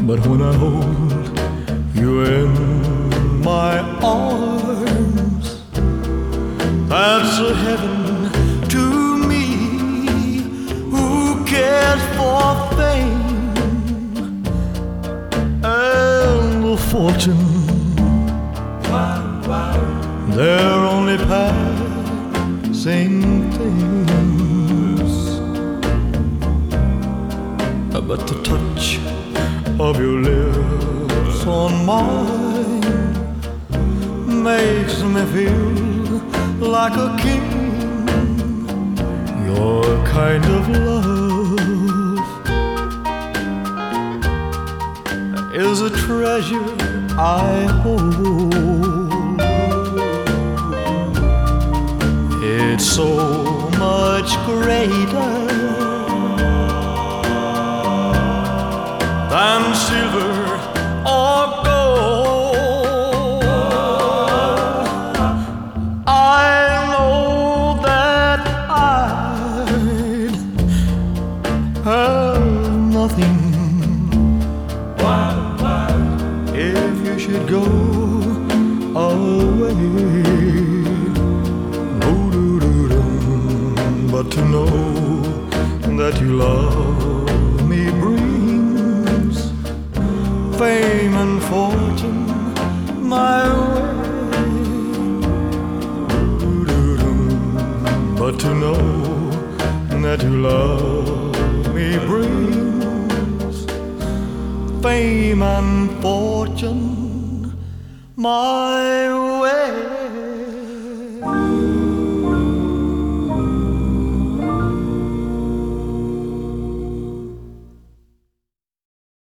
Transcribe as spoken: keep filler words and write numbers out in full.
But when I hold you in my arms, that's a heaven to me. Who cares for fame and fortune? They're only passing things. But the touch of your lips on mine makes me feel like a king. Your kind of love is a treasure I hold. It's so much greater than silver or gold. I know that I'd have nothing if you should go away. But to know that you love me brings fame and fortune my way. But to know that you love me brings fame and fortune my way.